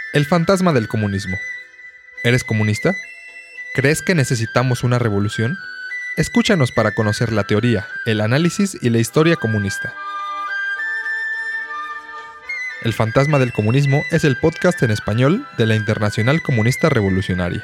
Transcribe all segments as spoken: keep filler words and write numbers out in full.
El fantasma del comunismo. ¿Eres comunista? ¿Crees que necesitamos una revolución? Escúchanos para conocer la teoría, el análisis y la historia comunista. El fantasma del comunismo es el podcast en español de la Internacional Comunista Revolucionaria.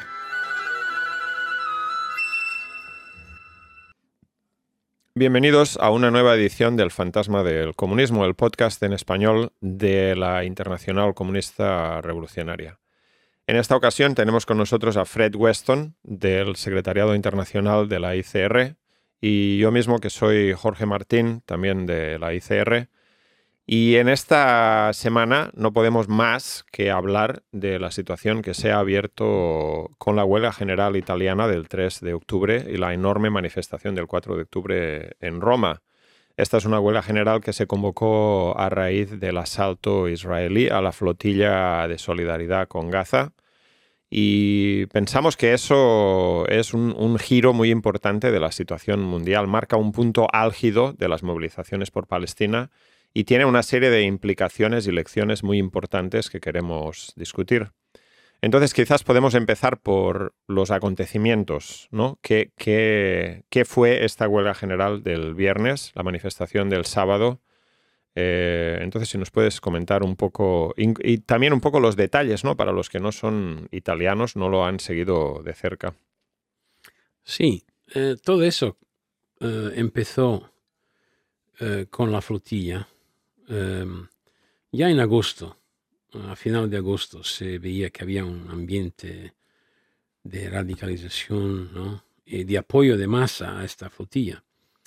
Bienvenidos a una nueva edición del Fantasma del Comunismo, el podcast en español de la Internacional Comunista Revolucionaria. En esta ocasión tenemos con nosotros a Fred Weston, del Secretariado Internacional de la I C R, y yo mismo, que soy Jorge Martín, también de la I C R. Y en esta semana no podemos más que hablar de la situación que se ha abierto con la huelga general italiana del tres de octubre y la enorme manifestación del cuatro de octubre en Roma. Esta es una huelga general que se convocó a raíz del asalto israelí a la flotilla de solidaridad con Gaza. Y pensamos que eso es un, un giro muy importante de la situación mundial. Marca un punto álgido de las movilizaciones por Palestina y tiene una serie de implicaciones y lecciones muy importantes que queremos discutir. Entonces, quizás podemos empezar por los acontecimientos, ¿no? ¿Qué, qué, qué fue esta huelga general del viernes, la manifestación del sábado? Eh, entonces, si nos puedes comentar un poco, y, y también un poco los detalles, ¿no? Para los que no son italianos, no lo han seguido de cerca. Sí, eh, todo eso eh, empezó eh, con la flotilla. Eh, ya en agosto, a final de agosto, se veía que había un ambiente de radicalización, ¿no? Y de apoyo de masa a esta flotilla.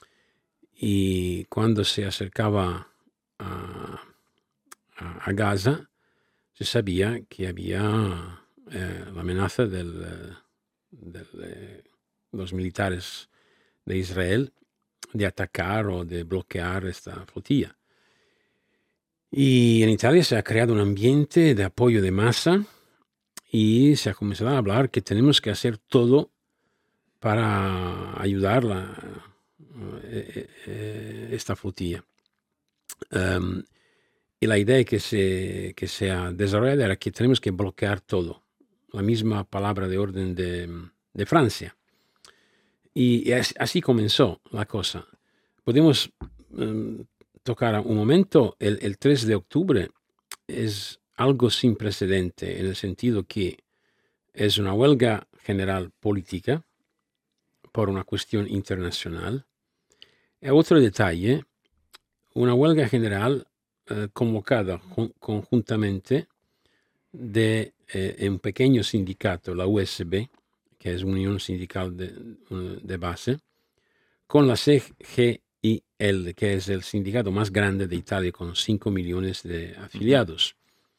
Y cuando se acercaba a, a, a Gaza, se sabía que había eh, la amenaza de los militares de Israel de atacar o de bloquear esta flotilla. Y en Italia se ha creado un ambiente de apoyo de masa y se ha comenzado a hablar que tenemos que hacer todo para ayudar a esta flotilla. Um, y la idea que se, que se ha desarrollado era que tenemos que bloquear todo. La misma palabra de orden de, de Francia. Y, y así comenzó la cosa. Podemos um, tocar un momento. El, el tres de octubre es algo sin precedente en el sentido que es una huelga general política por una cuestión internacional. Y otro detalle, una huelga general eh, convocada jun- conjuntamente de eh, un pequeño sindicato, la U S B, que es Unión Sindical de, de Base, con la C G I L, que es el sindicato más grande de Italia, con cinco millones de afiliados.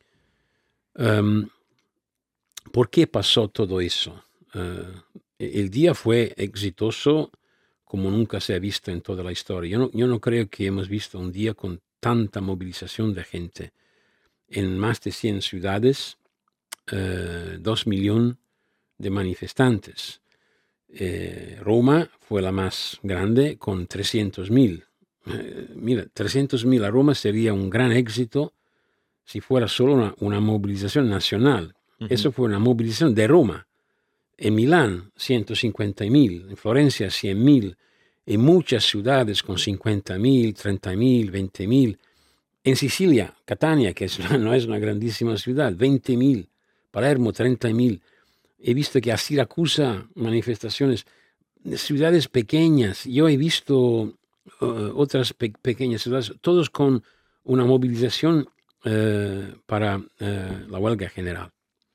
Um, ¿Por qué pasó todo eso? Uh, el día fue exitoso como nunca se ha visto en toda la historia. Yo no, yo no creo que hemos visto un día con tanta movilización de gente. En más de cien ciudades, uh, dos millones de manifestantes. Eh, Roma fue la más grande con trescientos mil. Eh, mira, trescientos mil a Roma sería un gran éxito si fuera solo una, una movilización nacional. Uh-huh. Eso fue una movilización de Roma. En Milán, ciento cincuenta mil. En Florencia, cien mil. En muchas ciudades con cincuenta mil, treinta mil, veinte mil. En Sicilia, Catania, que es, no es una grandísima ciudad, veinte mil. Palermo, treinta mil. He visto que a Siracusa, manifestaciones, ciudades pequeñas. Yo he visto uh, otras pe- pequeñas ciudades, todos con una movilización uh, para uh, la huelga general.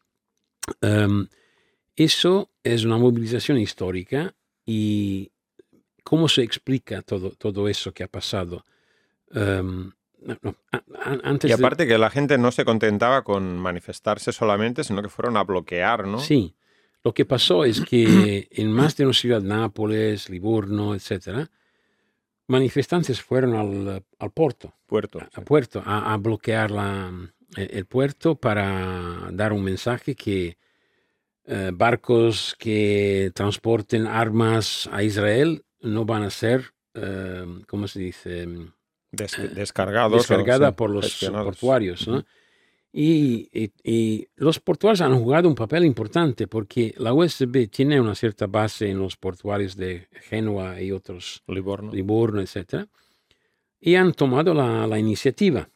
Um, eso es una movilización histórica. ¿Y cómo se explica todo, todo eso que ha pasado? Um, no, no, a, a, antes y aparte de... que la gente no se contentaba con manifestarse solamente, sino que fueron a bloquear, ¿no? Sí. Lo que pasó es que en más de una ciudad, Nápoles, Livorno, etcétera, manifestantes fueron al, al puerto, puerto, a, sí. a puerto a, a bloquear la, el puerto para dar un mensaje que eh, barcos que transporten armas a Israel no van a ser, eh, ¿cómo se dice? Des- descargados. Descargada o, sí, por los gestionados. portuarios, ¿no? Uh-huh. Y, y, y los portuarios han jugado un papel importante porque la U S B tiene una cierta base en los portuarios de Génova y otros, Livorno, Livorno, etcétera, y han tomado la, la iniciativa.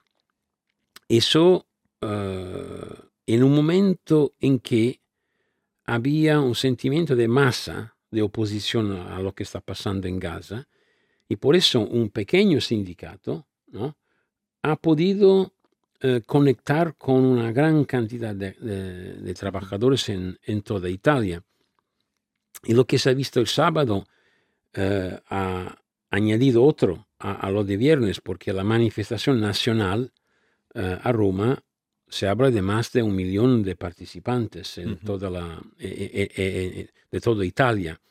Eso uh, en un momento en que había un sentimiento de masa de oposición a lo que está pasando en Gaza, y por eso un pequeño sindicato, ¿no?, ha podido eh, conectar con una gran cantidad de, de, de trabajadores en, en toda Italia. Y lo que se ha visto el sábado eh, ha añadido otro a, a lo de viernes, porque la manifestación nacional eh, a Roma se habla de más de un millón de participantes en uh-huh. toda la, eh, eh, eh, de toda Italia.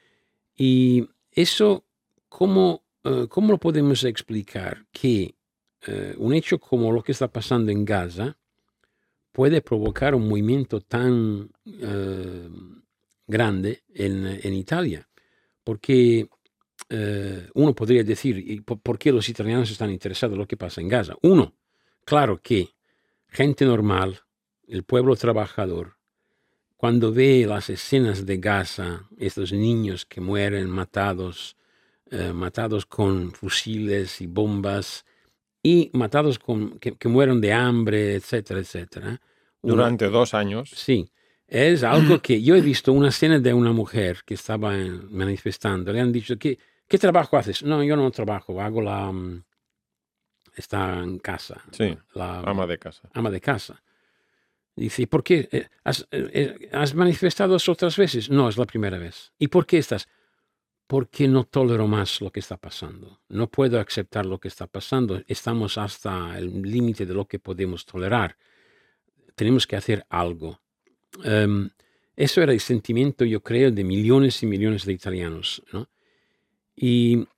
Y eso, ¿cómo, eh, cómo lo podemos explicar? Que eh, un hecho como lo que está pasando en Gaza puede provocar un movimiento tan eh, grande en, en Italia. Porque eh, uno podría decir, ¿por qué los italianos están interesados en lo que pasa en Gaza? Uno, claro que gente normal, el pueblo trabajador, cuando ve las escenas de Gaza, estos niños que mueren matados, eh, matados con fusiles y bombas, y matados con, que, que mueren de hambre, etcétera, etcétera. Durante una, dos años. Sí, es algo que yo he visto una escena de una mujer que estaba manifestando. Le han dicho, ¿qué, qué trabajo haces? No, yo no trabajo, hago la... Um, está en casa. Sí, la ama de casa. Ama de casa. Dice, ¿por qué? ¿Has, eh, ¿Has manifestado otras veces? No, es la primera vez. ¿Y por qué estás? Porque no tolero más lo que está pasando. No puedo aceptar lo que está pasando. Estamos hasta el límite de lo que podemos tolerar. Tenemos que hacer algo. Um, eso era el sentimiento, yo creo, de millones y millones de italianos, ¿no? Y,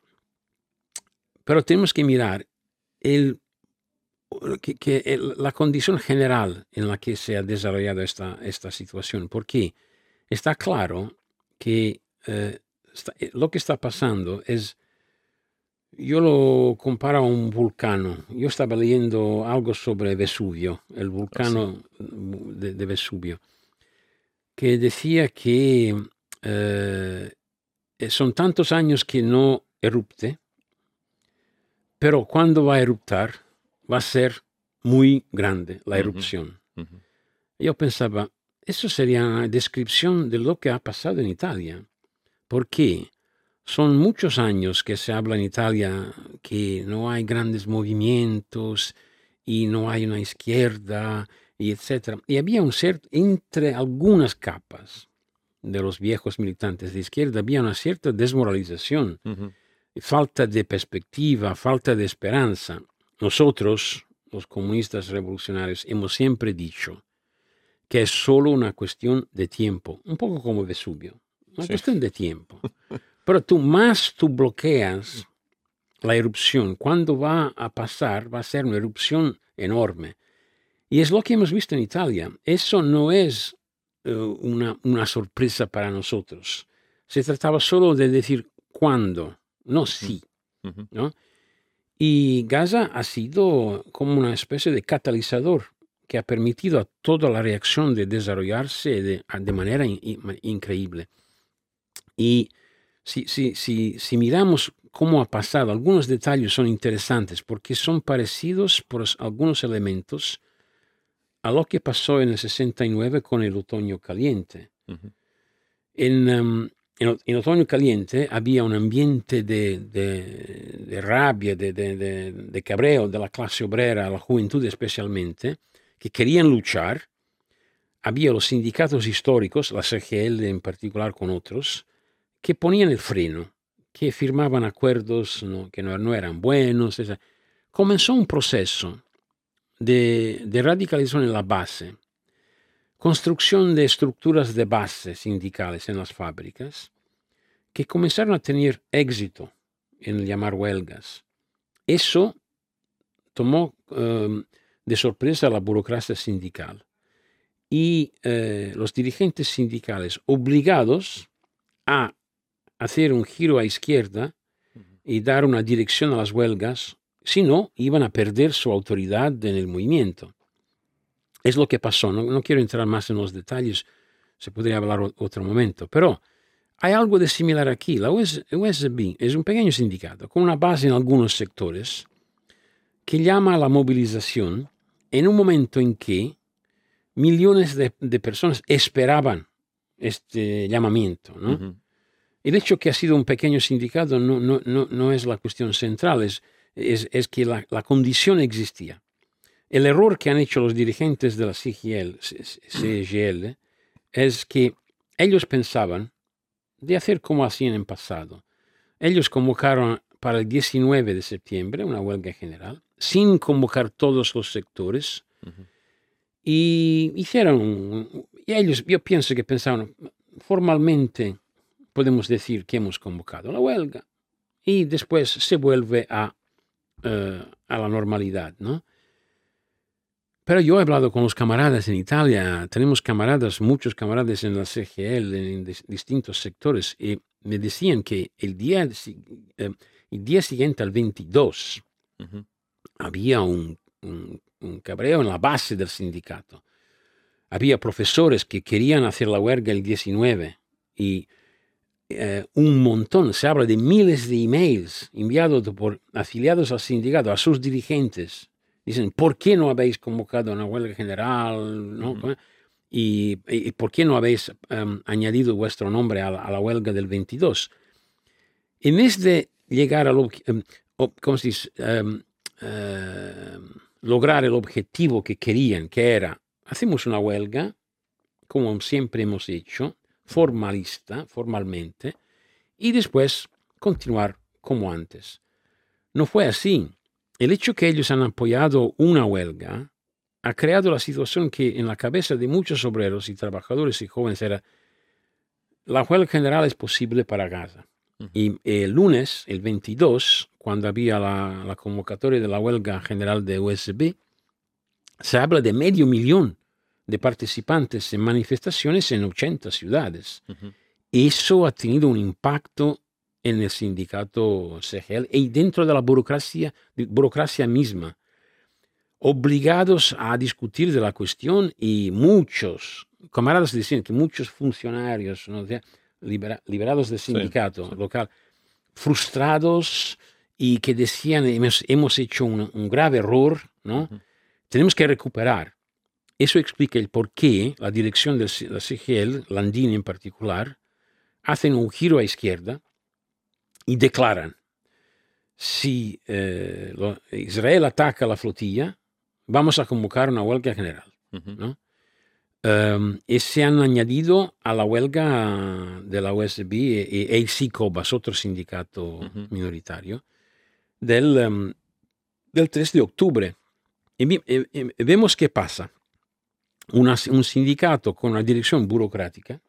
pero tenemos que mirar el, que, que el, la condición general en la que se ha desarrollado esta, esta situación. Porque está claro que eh, está, lo que está pasando es, yo lo comparo a un vulcano. Yo estaba leyendo algo sobre Vesubio, el vulcano sí. de, de Vesubio, que decía que eh, son tantos años que no erupte, pero cuando va a eruptar va a ser muy grande la erupción. Uh-huh. Uh-huh. Yo pensaba, eso sería una descripción de lo que ha pasado en Italia, porque son muchos años que se habla en Italia que no hay grandes movimientos y no hay una izquierda, y etcétera. Y había un cierto, entre algunas capas de los viejos militantes de izquierda, había una cierta desmoralización, uh-huh. falta de perspectiva, falta de esperanza. Nosotros, los comunistas revolucionarios, hemos siempre dicho que es solo una cuestión de tiempo, un poco como Vesubio, una sí. cuestión de tiempo. Pero tú más tú bloqueas la erupción, cuando va a pasar, va a ser una erupción enorme. Y es lo que hemos visto en Italia. Eso no es uh, una, una sorpresa para nosotros. Se trataba solo de decir cuándo, no sí. Uh-huh. ¿No? Y Gaza ha sido como una especie de catalizador que ha permitido a toda la reacción de desarrollarse de, de manera in, in, increíble. Y si, si, si, si miramos cómo ha pasado, algunos detalles son interesantes porque son parecidos por algunos elementos a lo que pasó en el sesenta y nueve con el otoño caliente. Uh-huh. En, um, en, en otoño caliente había un ambiente de, de, de rabia, de, de, de, de cabreo de la clase obrera, la juventud especialmente, que querían luchar. Había los sindicatos históricos, la C G L en particular con otros, que ponían el freno, que firmaban acuerdos ¿no? que no, no eran buenos. Esa. Comenzó un proceso de, de radicalización en la base, construcción de estructuras de base sindicales en las fábricas, que comenzaron a tener éxito en llamar huelgas. Eso tomó um, de sorpresa a la burocracia sindical y eh, los dirigentes sindicales obligados a hacer un giro a izquierda y dar una dirección a las huelgas, si no, iban a perder su autoridad en el movimiento. es lo que pasó. No, no quiero entrar más en los detalles, se podría hablar o, otro momento, pero hay algo de similar aquí. La U S B es un pequeño sindicato con una base en algunos sectores que llama a la movilización en un momento en que millones de, de personas esperaban este llamamiento, ¿no? Uh-huh. El hecho que ha sido un pequeño sindicato no, no, no, no es la cuestión central, es, es, es que la, la condición existía. El error que han hecho los dirigentes de la C G L, C G L es que ellos pensaban de hacer como hacían en pasado. Ellos convocaron para el diecinueve de septiembre una huelga general, sin convocar todos los sectores, uh-huh. y hicieron, y ellos, yo pienso que pensaron, formalmente podemos decir que hemos convocado la huelga, y después se vuelve a, uh, a la normalidad, ¿no? Pero yo he hablado con los camaradas en Italia, tenemos camaradas, muchos camaradas en la C G L, en distintos sectores, y me decían que el día, eh, el día siguiente al veintidós uh-huh. había un, un, un cabreo en la base del sindicato. Había profesores que querían hacer la huelga el diecinueve y eh, un montón, se habla de miles de emails enviados por afiliados al sindicato, a sus dirigentes. Dicen, ¿por qué no habéis convocado una huelga general? ¿No? Uh-huh. y, y ¿por qué no habéis um, añadido vuestro nombre a la, a la huelga del veintidós? En vez de llegar a lo, um, ¿cómo se dice? Um, uh, lograr el objetivo que querían, que era, hacemos una huelga, como siempre hemos hecho, formalista, formalmente, y después continuar como antes. No fue así. El hecho que ellos han apoyado una huelga ha creado la situación que en la cabeza de muchos obreros y trabajadores y jóvenes era la huelga general es posible para Gaza. Uh-huh. Y el lunes, el veintidós, cuando había la, la convocatoria de la huelga general de U S B, se habla de medio millón de participantes en manifestaciones en ochenta ciudades. Uh-huh. Eso ha tenido un impacto en el sindicato C G L y dentro de la burocracia, de burocracia misma, obligados a discutir de la cuestión, y muchos camaradas decían que muchos funcionarios, ¿no? Libera, liberados del sindicato sí, sí. local, frustrados y que decían hemos, hemos hecho un, un grave error, ¿no? Uh-huh. Tenemos que recuperar. Eso explica el por qué la dirección de la C G L, Landini en particular, hacen un giro a izquierda y declaran, si eh, lo, Israel ataca la flotilla, vamos a convocar una huelga general. Uh-huh. ¿No? Um, y se han añadido a la huelga de la U S B e, e il SICOBAS, otro sindicato uh-huh. minoritario, del, um, del tres de octubre. Y, y, y vemos qué pasa. Una, un sindicato con una dirección burocrática,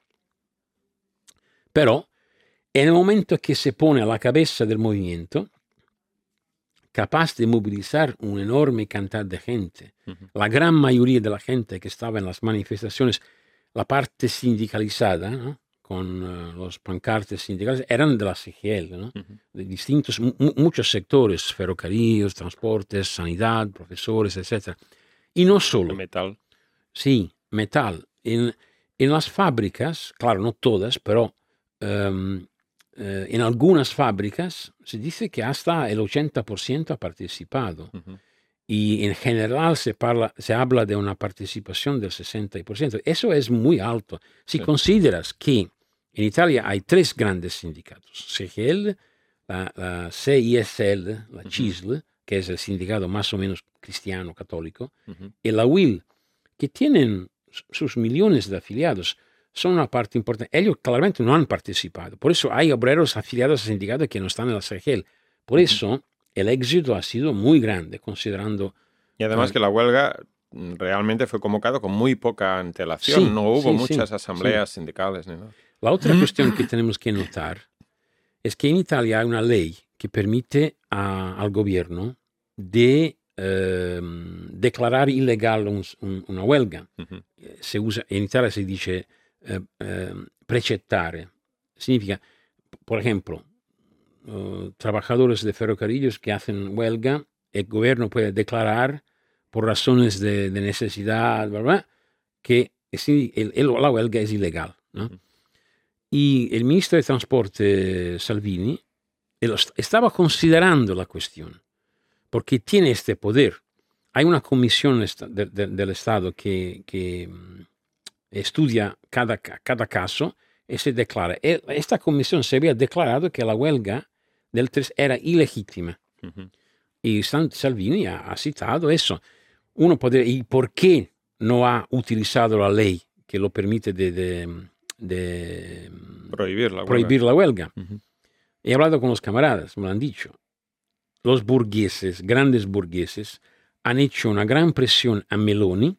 pero en el momento que se pone a la cabeza del movimiento, capaz de movilizar una enorme cantidad de gente. Uh-huh. La gran mayoría de la gente que estaba en las manifestaciones, la parte sindicalizada, ¿no? con uh, los pancartes sindicales, eran de la C G L, ¿no? Uh-huh. de distintos, m- muchos sectores, ferrocarriles, transportes, sanidad, profesores, etcétera. Y no solo. El metal. Sí, metal. En, en las fábricas, claro, no todas, pero um, Uh, en algunas fábricas se dice que hasta el ochenta por ciento ha participado. Uh-huh. Y en general se, parla, se habla de una participación del sesenta por ciento. Eso es muy alto. Si sí. consideras que en Italia hay tres grandes sindicatos, C G L, la, la C I S L, la uh-huh. C I S L, que es el sindicato más o menos cristiano católico, uh-huh. y la U I L, que tienen sus millones de afiliados, son una parte importante. Ellos claramente no han participado. Por eso hay obreros afiliados al sindicato que no están en la C G L. Por eso uh-huh. el éxito ha sido muy grande, considerando... Y además uh, que la huelga realmente fue convocada con muy poca antelación. Sí, no hubo sí, muchas sí, asambleas sí. sindicales ni nada. La otra cuestión que tenemos que notar es que en Italia hay una ley que permite a, al gobierno de eh, declarar ilegal un, un, una huelga. Uh-huh. Se usa, en Italia se dice... Eh, eh, precettare. Significa, por ejemplo, uh, trabajadores de ferrocarriles que hacen huelga, el gobierno puede declarar por razones de, de necesidad, ¿verdad? Que sí, el, el, la huelga es ilegal, ¿no? Uh-huh. Y el ministro de Transporte, Salvini, estaba considerando la cuestión, porque tiene este poder. Hay una comisión de, de, del Estado que, que estudia cada, cada caso y se declara. Esta comisión se había declarado que la huelga del tres era ilegítima. Uh-huh. Y Salvini ha, ha citado eso. Uno podría, ¿y por qué no ha utilizado la ley que lo permite de, de, de prohibir la prohibir huelga? La huelga? Uh-huh. He hablado con los camaradas, me lo han dicho. Los burgueses, grandes burgueses, han hecho una gran presión a Meloni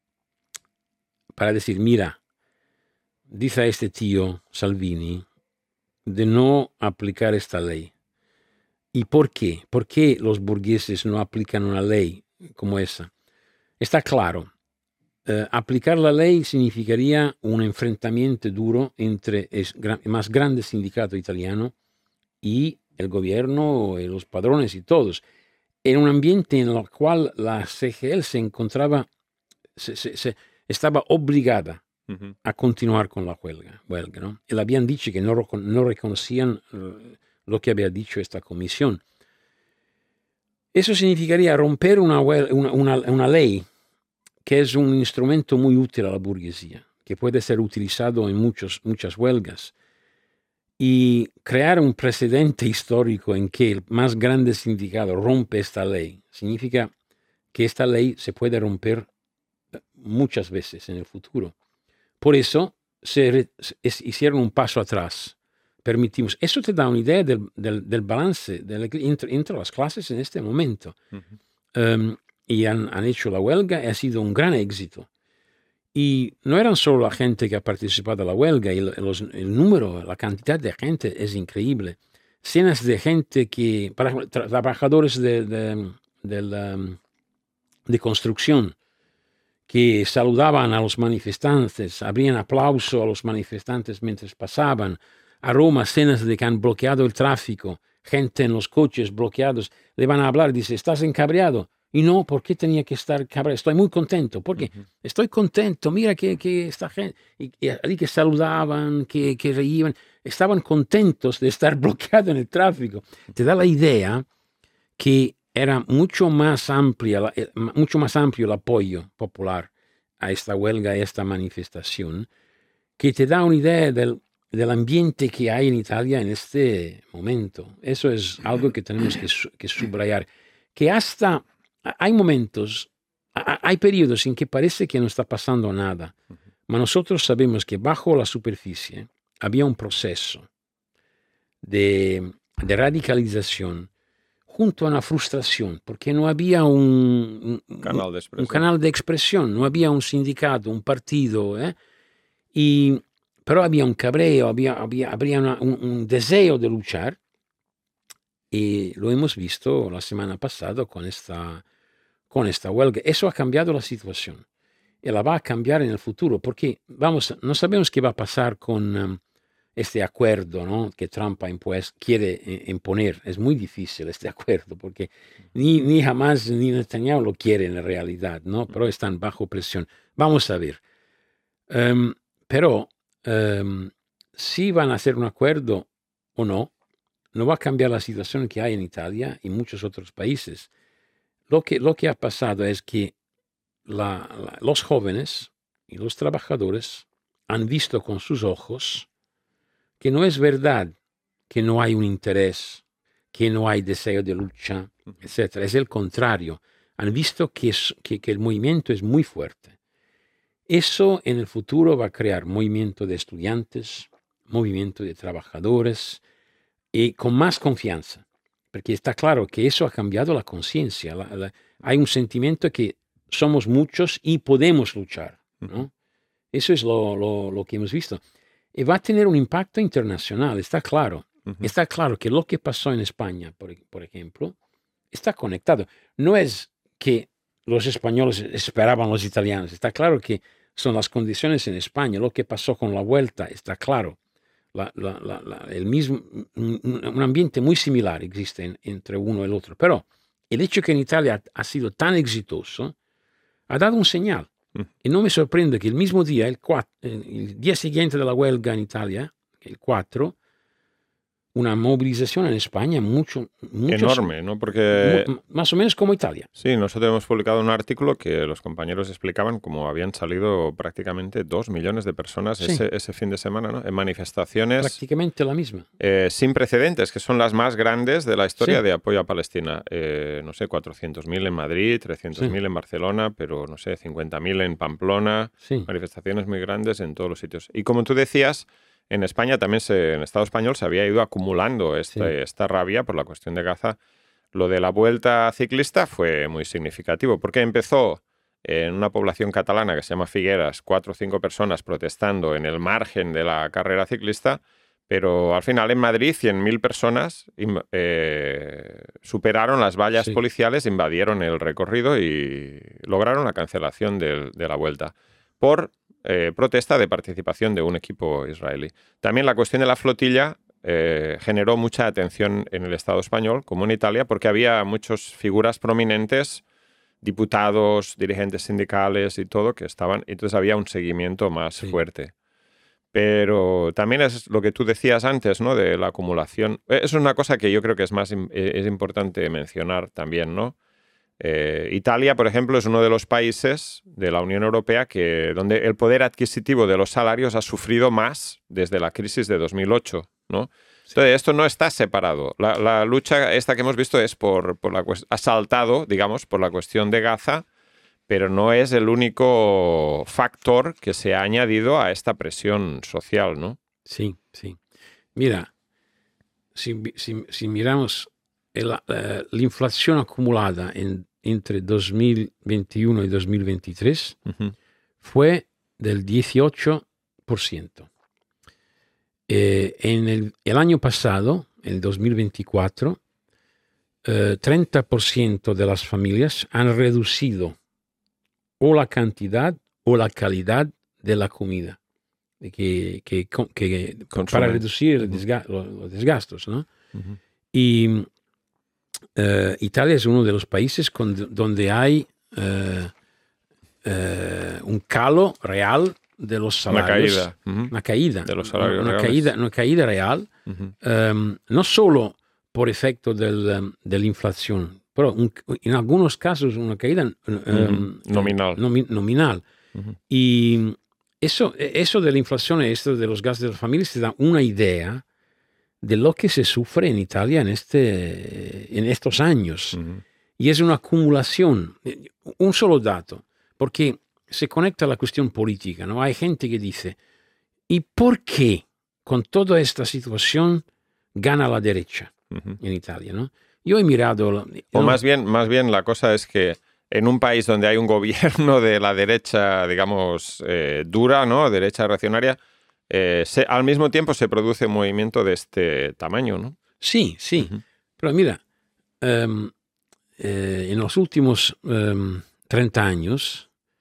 para decir, mira, dice a este tío Salvini de no aplicar esta ley. ¿Y por qué? ¿Por qué los burgueses no aplican una ley como esa? Está claro, eh, aplicar la ley significaría un enfrentamiento duro entre el más grande sindicato italiano y el gobierno, y los padrones y todos, en un ambiente en el cual la C G L se encontraba, se, se, se estaba obligada uh-huh. a continuar con la huelga, huelga, ¿no? Y le habían dicho que no, no reconocían lo que había dicho esta comisión. Eso significaría romper una, una, una, una ley que es un instrumento muy útil a la burguesía, que puede ser utilizado en muchos, muchas huelgas, y crear un precedente histórico en que el más grande sindicato rompe esta ley, significa que esta ley se puede romper muchas veces en el futuro. Por eso se, re, se hicieron un paso atrás. Permitimos. Eso te da una idea del, del, del balance del, entre, entre las clases en este momento. Uh-huh. Um, y han, han hecho la huelga y ha sido un gran éxito. Y no eran solo la gente que ha participado en la huelga, y los, el número, la cantidad de gente es increíble. Cenas de gente que, para, tra, trabajadores de, de, de, la, de construcción, que saludaban a los manifestantes, abrían aplauso a los manifestantes mientras pasaban. A Roma, cenas de que han bloqueado el tráfico, gente en los coches bloqueados, le van a hablar, dice, ¿estás encabreado? Y no, ¿por qué tenía que estar cabreado? Estoy muy contento. ¿Por qué? Uh-huh. Estoy contento. Mira que, que esta gente, y, y, que saludaban, que, que reían, estaban contentos de estar bloqueado en el tráfico. Te da la idea que era mucho más amplia, mucho más amplio el apoyo popular a esta huelga, a esta manifestación, que te da una idea del, del ambiente que hay en Italia en este momento. Eso es algo que tenemos que, que subrayar. Que hasta hay momentos, hay periodos en que parece que no está pasando nada, uh-huh. pero nosotros sabemos que bajo la superficie había un proceso de, de radicalización junto a una frustración, porque no había un, un, canal, de un canal de expresión, no había un sindicato, un partido, ¿eh? Y, pero había un cabreo, había, había, había una, un, un deseo de luchar, y lo hemos visto la semana pasada con esta... con esta huelga. Eso ha cambiado la situación y la va a cambiar en el futuro, porque vamos, no sabemos qué va a pasar con um, este acuerdo, ¿no? Que Trump ha impuesto, quiere eh, imponer. Es muy difícil este acuerdo, porque ni, ni jamás ni Netanyahu lo quiere en la realidad, ¿no? Pero están bajo presión. Vamos a ver. Um, pero um, si van a hacer un acuerdo o no, no va a cambiar la situación que hay en Italia y muchos otros países. Lo que, lo que ha pasado es que la, la, los jóvenes y los trabajadores han visto con sus ojos que no es verdad que no hay un interés, que no hay deseo de lucha, etcétera. Es el contrario. Han visto que, es, que, que el movimiento es muy fuerte. Eso en el futuro va a crear movimiento de estudiantes, movimiento de trabajadores y con más confianza. Porque está claro que eso ha cambiado la conciencia. La, la, hay un sentimiento que somos muchos y podemos luchar, ¿no? Uh-huh. Eso es lo, lo, lo que hemos visto. Y va a tener un impacto internacional, está claro. Uh-huh. Está claro que lo que pasó en España, por, por ejemplo, está conectado. No es que los españoles esperaban a los italianos. Está claro que son las condiciones en España. Lo que pasó con la vuelta está claro. La, la, la, la, el mismo, un, un ambiente muy similar existe en, entre uno y el otro. Pero el hecho que en Italia ha sido tan exitoso ha dado un señal. Mm. Y no me sorprende que el mismo día, el, cuatro, el día siguiente de la huelga en Italia, el cuatro, una movilización en España mucho, mucho enorme, ¿no? Porque mu- más o menos como Italia. sí, nosotros hemos publicado un artículo que los compañeros explicaban cómo habían salido prácticamente dos millones de personas Sí. ese, ese fin de semana, ¿no? En manifestaciones Prácticamente la misma. eh, sin precedentes, que son las más grandes de la historia Sí. de apoyo a Palestina. Eh, no sé, cuatrocientos mil en Madrid, trescientos mil en Barcelona, pero no sé, cincuenta mil en Pamplona. Sí. Manifestaciones muy grandes en todos los sitios. Y como tú decías, en España también, se, en Estado español, se había ido acumulando esta, Sí. esta rabia por la cuestión de Gaza. Lo de la vuelta ciclista fue muy significativo, porque empezó en una población catalana que se llama Figueras, cuatro o cinco personas protestando en el margen de la carrera ciclista, pero al final en Madrid cien mil personas im- eh, superaron las vallas Sí. policiales, invadieron el recorrido y lograron la cancelación del- de la vuelta por eh, protesta de participación de un equipo israelí. También la cuestión de la flotilla eh, generó mucha atención en el Estado español, como en Italia, porque había muchas figuras prominentes, diputados, dirigentes sindicales y todo, que estaban, entonces había un seguimiento más Sí. fuerte. Pero también es lo que tú decías antes, ¿no? De la acumulación. Eh, Es una cosa que yo creo que es más im- eh, es importante mencionar también, ¿no? Eh, Italia, por ejemplo, es uno de los países de la Unión Europea que, donde el poder adquisitivo de los salarios ha sufrido más desde la crisis de dos mil ocho, ¿no? Entonces, esto no está separado. La, la lucha esta que hemos visto es por, por la cuest- ha saltado, digamos, por la cuestión de Gaza, pero no es el único factor que se ha añadido a esta presión social, ¿no? Sí, sí. Mira, si, si- si miramos el- eh, la inflación acumulada en- entre dos mil veintiuno y dos mil veintitrés Ujú. fue del dieciocho por ciento. Eh, en el, el año pasado, el dos mil veinticuatro, eh, treinta por ciento de las familias han reducido o la cantidad o la calidad de la comida que, que, que- que- para Consumen. reducir el Ujú. desga- los, los desgastos, ¿no? Ujú. Y eh, Italia es uno de los países con- donde hay eh, eh, un calo real de los Una salarios. caída. Ujú. Una caída. De los salarios una, una reales. caída, una caída real, Ujú. em, no solo por efecto del, em, de la inflación, pero un- en algunos casos una caída em, Ujú. Nominal. nomi- nominal. Ujú. Y eso, eso de la inflación y esto de los gastos de las familias te da una idea de lo que se sufre en Italia en, este, en estos años. Ujú. Y es una acumulación. Un solo dato, porque se conecta a la cuestión política, ¿no? Hay gente que dice, ¿y por qué con toda esta situación gana la derecha Ujú. en Italia, ¿no? Yo he mirado... la- O no, más bien, más bien la cosa es que en un país donde hay un gobierno de la derecha, digamos, eh, dura, ¿no? Derecha reaccionaria, eh, se- al mismo tiempo se produce un movimiento de este tamaño, ¿no? Sí, sí. Ujú. Pero mira, em, eh, en los últimos em, treinta años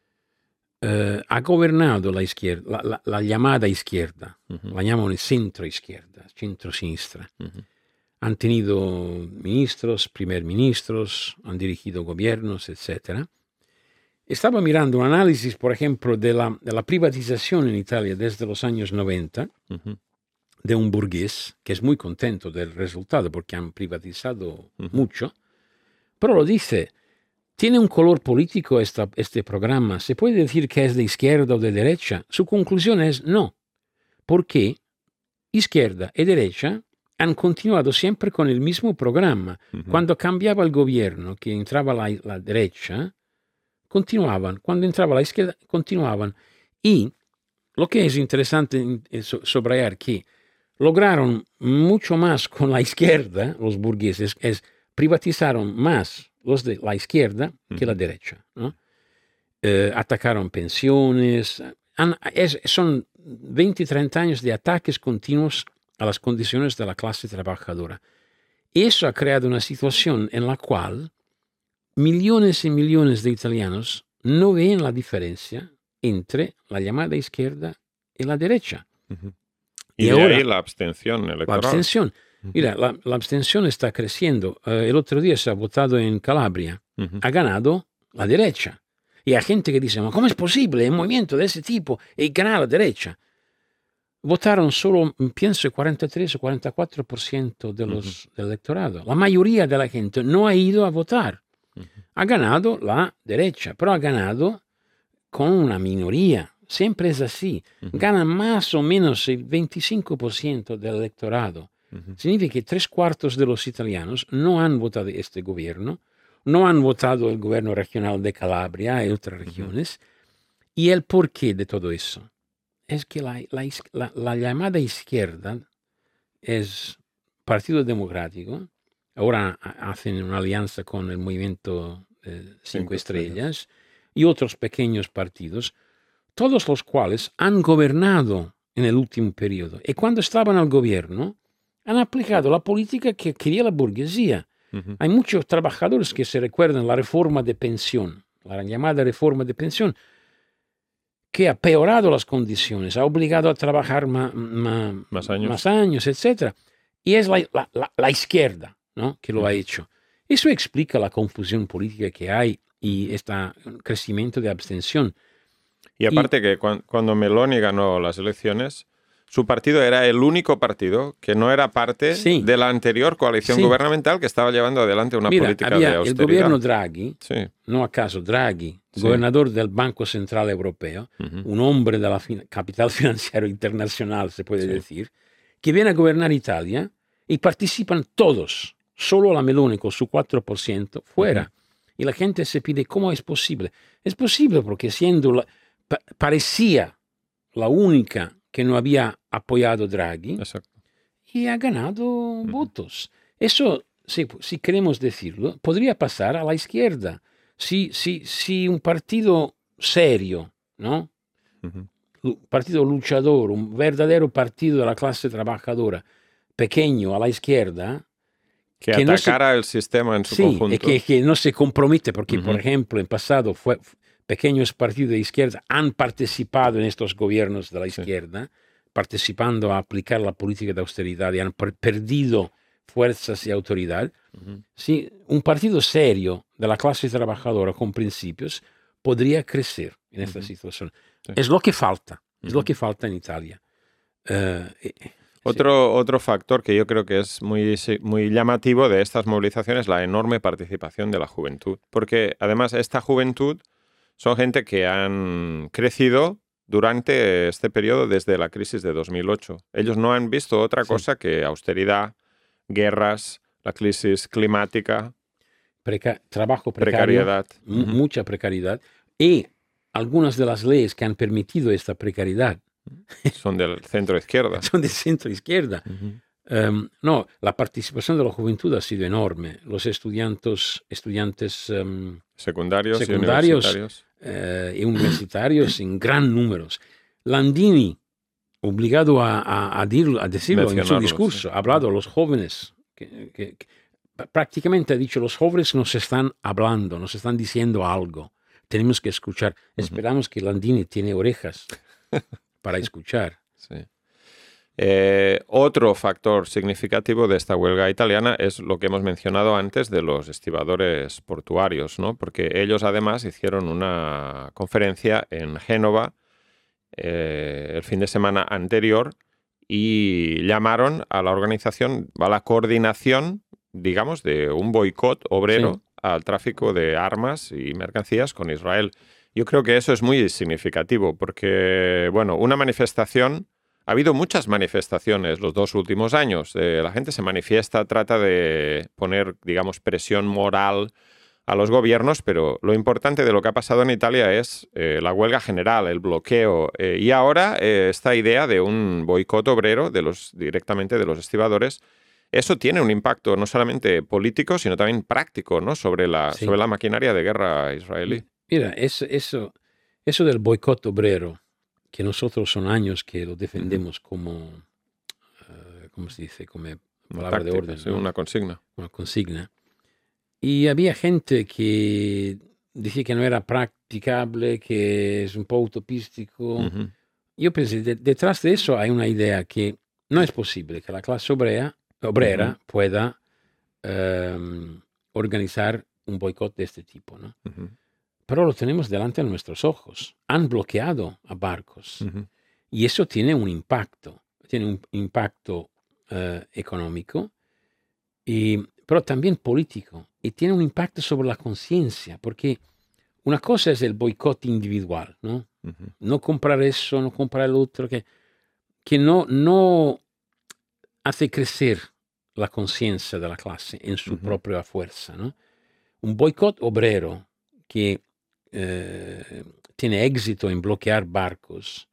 eh, ha gobernado la izquierda, la, la- la llamada izquierda, Ujú. la llaman centro izquierda, centro sinistra. Ujú. Han tenido ministros, primer ministros, han dirigido gobiernos, etcétera. Estaba mirando un análisis, por ejemplo, de la, de la privatización en Italia desde los años noventa, Ujú. de un burgués que es muy contento del resultado porque han privatizado Ujú. mucho, pero lo dice, ¿tiene un color político esta, este programa? ¿Se puede decir que es de izquierda o de derecha? Su conclusión es no, porque izquierda y derecha han continuado siempre con el mismo programa. Ujú. Cuando cambiaba el gobierno, que entraba la, la derecha, continuaban. Cuando entraba la izquierda, continuaban. Y lo que es interesante es subrayar que lograron mucho más con la izquierda, los burgueses, es privatizaron más los de la izquierda que la derecha, ¿no? Eh, atacaron pensiones, han- es- son veinte, treinta años de ataques continuos a las condiciones de la clase trabajadora. Eso ha creado una situación en la cual millones y millones de italianos no ven la diferencia entre la llamada izquierda y la derecha. Ujú. Y Y, de ahora- ahí la abstención La electoral. abstención. Mira, la, la abstención está creciendo. Uh, el otro día se ha votado en Calabria. Ujú. Ha ganado la derecha. Y hay gente que dice, ma ¿cómo es posible un movimiento de ese tipo y ganar la derecha? Votaron solo, pienso, el cuarenta y tres o cuarenta y cuatro por ciento de los, uh-huh. del electorado. La mayoría de la gente no ha ido a votar. Uh-huh. Ha ganado la derecha, pero ha ganado con una minoría. Siempre es así. Uh-huh. Gana más o menos el veinticinco por ciento del electorado. Uh-huh. Significa que tres cuartos de los italianos no han votado este gobierno, no han votado el gobierno regional de Calabria y otras regiones. Uh-huh. ¿Y el porqué de todo eso? Es que la, la, la, la llamada izquierda es Partido Democrático, ahora hacen una alianza con el movimiento eh, Cinco, Cinco estrellas, estrellas y otros pequeños partidos, todos los cuales han gobernado en el último periodo. Y cuando estaban al gobierno, han aplicado la política que quería la burguesía. Uh-huh. Hay muchos trabajadores que se recuerdan la reforma de pensión, la llamada reforma de pensión, que ha peorado las condiciones, ha obligado a trabajar ma, ma, más, años. más años, etcétera. Y es la, la, la, la izquierda, ¿no?, que lo uh-huh. ha hecho. Eso explica la confusión política que hay y este crecimiento de abstención. Y aparte y, que cuando, cuando Meloni ganó las elecciones, su partido era el único partido que no era parte sí. de la anterior coalición sí. gubernamental que estaba llevando adelante una Mira, política había de austeridad. El gobierno Draghi, sí. no acaso Draghi, sí. gobernador del Banco Central Europeo, uh-huh. un hombre de la fin- capital financiero internacional, se puede sí. decir, que viene a gobernar Italia y participan todos, solo la Meloni con su cuatro por ciento fuera. Uh-huh. Y la gente se pide, ¿cómo es posible? Es posible porque siendo la, pa- parecía la única que no había apoyado Draghi. Exacto. Y ha ganado uh-huh. votos. Eso, si, si queremos decirlo, podría pasar a la izquierda. Si, si, si un partido serio, ¿no? Uh-huh. Un partido luchador, un verdadero partido de la clase trabajadora, pequeño a la izquierda, que, que atacara no se, el sistema en su sí, conjunto. Y que, que no se compromete, porque, uh-huh. por ejemplo, en pasado fue... pequeños partidos de izquierda han participado en estos gobiernos de la izquierda, sí. participando a aplicar la política de austeridad y han per- perdido fuerzas y autoridad. Uh-huh. Sí, un partido serio de la clase trabajadora con principios podría crecer en esta uh-huh. situación. Sí. Es lo que falta, uh-huh. es lo que falta en Italia. Uh, eh, Otro, sí. otro factor que yo creo que es muy, muy llamativo de estas movilizaciones es la enorme participación de la juventud. Porque además esta juventud son gente que han crecido durante este periodo desde la crisis de dos mil ocho. Ellos no han visto otra sí. cosa que austeridad, guerras, la crisis climática, Preca- trabajo precario, precariedad. M- uh-huh. mucha precariedad y algunas de las leyes que han permitido esta precariedad son del centro izquierda. son del centro izquierda. Uh-huh. Um, no, la participación de la juventud ha sido enorme. Los estudiantes, estudiantes um, secundarios, secundarios y universitarios, eh, y universitarios en gran números. Landini, obligado a, a, a, dir, a decirlo en su discurso, sí. ha hablado a los jóvenes, que, que, que, prácticamente ha dicho, los jóvenes nos están hablando, nos están diciendo algo, tenemos que escuchar. Uh-huh. Esperamos que Landini tiene orejas para escuchar. Sí. Eh, otro factor significativo de esta huelga italiana es lo que hemos mencionado antes de los estibadores portuarios, ¿no? Porque ellos además hicieron una conferencia en Génova eh, el fin de semana anterior y llamaron a la organización, a la coordinación, digamos, de un boicot obrero sí. al tráfico de armas y mercancías con Israel. Yo creo que eso es muy significativo porque, bueno, una manifestación... Ha habido muchas manifestaciones los dos últimos años. Eh, la gente se manifiesta, trata de poner, digamos, presión moral a los gobiernos, pero lo importante de lo que ha pasado en Italia es eh, la huelga general, el bloqueo. Eh, y ahora eh, esta idea de un boicot obrero de los, directamente de los estibadores, eso tiene un impacto no solamente político, sino también práctico, ¿no? sobre, la, sí. sobre la maquinaria de guerra israelí. Mira, eso, eso, eso del boicot obrero, que nosotros son años que lo defendemos como, uh, ¿cómo se dice? Como palabra táctica, de orden. Sí, ¿no? Una consigna. Una consigna. Y había gente que decía que no era practicable, que es un poco utopístico. Uh-huh. Yo pensé, de, detrás de eso hay una idea que no es posible que la clase obrera obrera Uh-huh. pueda um, organizar un boicot de este tipo, ¿no? Uh-huh. Pero lo tenemos delante de nuestros ojos. Han bloqueado a barcos. Uh-huh. Y eso tiene un impacto. Tiene un impacto uh, económico, y, pero también político. Y tiene un impacto sobre la conciencia, porque una cosa es el boicot individual, ¿no? Uh-huh. No comprar eso, no comprar el otro, que, que no, no hace crecer la conciencia de la clase en su Uh-huh. propia fuerza, ¿no? Un boicot obrero que eh, tiene éxito en bloquear barcos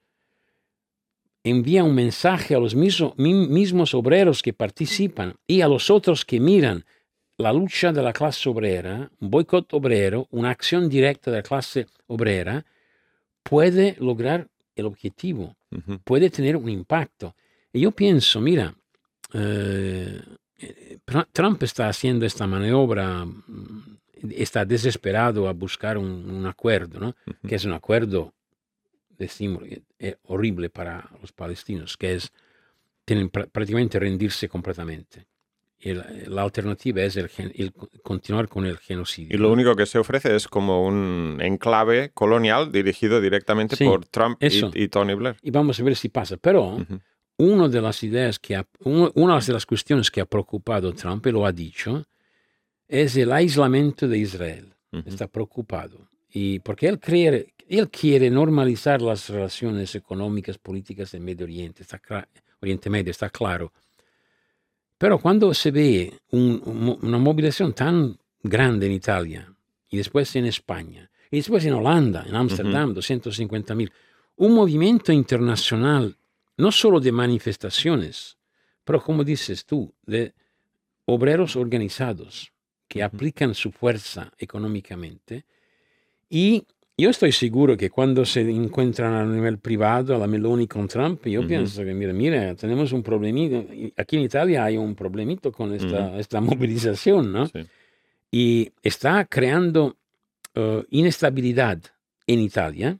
envía un mensaje a los mismo, mismos obreros que participan y a los otros que miran la lucha de la clase obrera, un boicot obrero, una acción directa de la clase obrera, puede lograr el objetivo, Uh-huh. puede tener un impacto. Y yo pienso, mira, eh, Trump está haciendo esta maniobra, está desesperado a buscar un, un acuerdo, ¿no? Uh-huh. Que es un acuerdo, decimos, es horrible para los palestinos, que es tienen pr- prácticamente rendirse completamente. Y la, la alternativa es el, gen, el continuar con el genocidio. Y lo ¿no? único que se ofrece es como un enclave colonial dirigido directamente Sí, por Trump y, eso. y Tony Blair. Y vamos a ver si pasa. Pero Uh-huh. una de las ideas que ha, uno, una de las cuestiones que ha preocupado a Trump, y lo ha dicho, es el aislamiento de Israel. Uh-huh. Está preocupado. Y porque él, cree, él quiere normalizar las relaciones económicas, políticas en Medio Oriente, está cl- Oriente Medio, está claro. Pero cuando se ve un, un, una movilización tan grande en Italia, y después en España, y después en Holanda, en Ámsterdam, uh-huh. doscientos cincuenta mil, un movimiento internacional, no solo de manifestaciones, pero como dices tú, de obreros organizados que uh-huh. aplican su fuerza económicamente. Y yo estoy seguro que cuando se encuentran a nivel privado a la Meloni con Trump, yo uh-huh. pienso que, mira, mira, tenemos un problemito. Aquí en Italia hay un problemito con esta, uh-huh. esta movilización, ¿no? Sí. Y está creando uh, inestabilidad en Italia.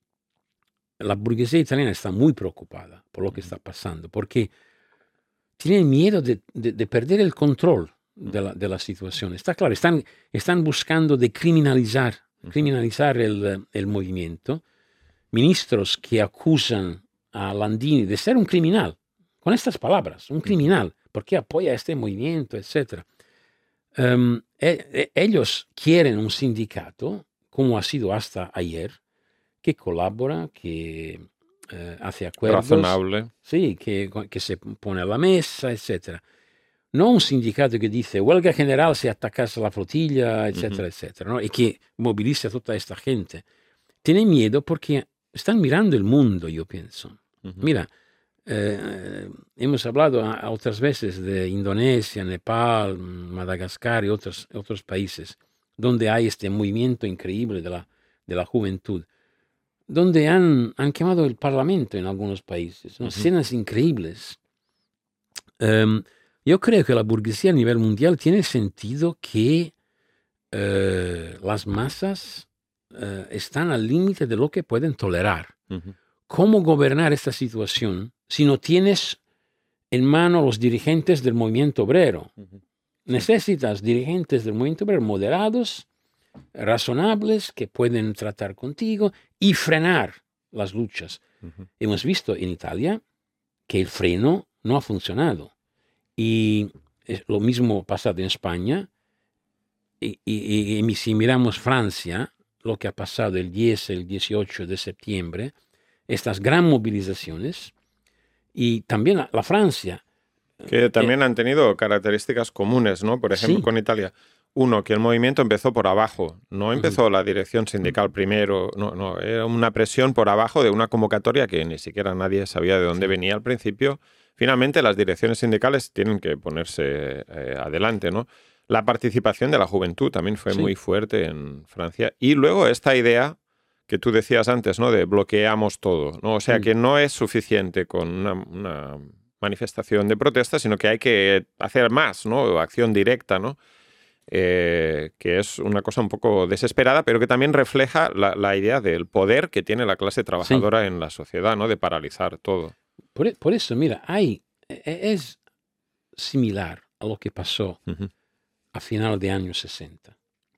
La burguesía italiana está muy preocupada por lo que uh-huh. está pasando, porque tienen miedo de, de, de perder el control de la, de la situación. Está claro, están, están buscando de criminalizar criminalizar el, el movimiento, ministros que acusan a Landini de ser un criminal, con estas palabras, un criminal, porque apoya este movimiento, etcétera. Um, e, ellos quieren un sindicato, como ha sido hasta ayer, que colabora, que uh, hace acuerdos. Razonable. Sí, que, que se pone a la mesa, etcétera. No un sindicato que dice huelga general si atacas a la flotilla, etcétera, uh-huh. etcétera, ¿no? Y que movilice a toda esta gente. Tienen miedo porque están mirando el mundo, yo pienso. Uh-huh. Mira, eh, hemos hablado a, a otras veces de Indonesia, Nepal, Madagascar y otros, otros países donde hay este movimiento increíble de la, de la juventud, donde han, han quemado el parlamento en algunos países, ¿no? Uh-huh. Escenas increíbles. Um, Yo creo que la burguesía a nivel mundial tiene sentido que eh, las masas eh, están al límite de lo que pueden tolerar. Uh-huh. ¿Cómo gobernar esta situación si no tienes en mano los dirigentes del movimiento obrero? Uh-huh. Necesitas dirigentes del movimiento obrero moderados, razonables, que pueden tratar contigo y frenar las luchas. Uh-huh. Hemos visto en Italia que el freno no ha funcionado. Y lo mismo pasado en España, y, y, y si miramos Francia, lo que ha pasado el diez, el dieciocho de septiembre, estas gran movilizaciones, y también la, la Francia. Que también eh, han tenido características comunes, ¿no? Por ejemplo, sí. con Italia. Uno, que el movimiento empezó por abajo, no empezó uh-huh. la dirección sindical uh-huh. primero, no, no, era una presión por abajo de una convocatoria que ni siquiera nadie sabía de dónde sí. venía al principio. Finalmente, las direcciones sindicales tienen que ponerse eh, adelante, ¿no? La participación de la juventud también fue sí. muy fuerte en Francia. Y luego esta idea que tú decías antes, ¿no? De bloqueamos todo, ¿no? O sea, sí. que no es suficiente con una, una manifestación de protesta, sino que hay que hacer más, ¿no? Acción directa, ¿no? Eh, que es una cosa un poco desesperada, pero que también refleja la, la idea del poder que tiene la clase trabajadora sí. en la sociedad, ¿no? De paralizar todo. Por, por eso, mira, hay, es, similar a lo que pasó Ujú. a finales de años sesenta.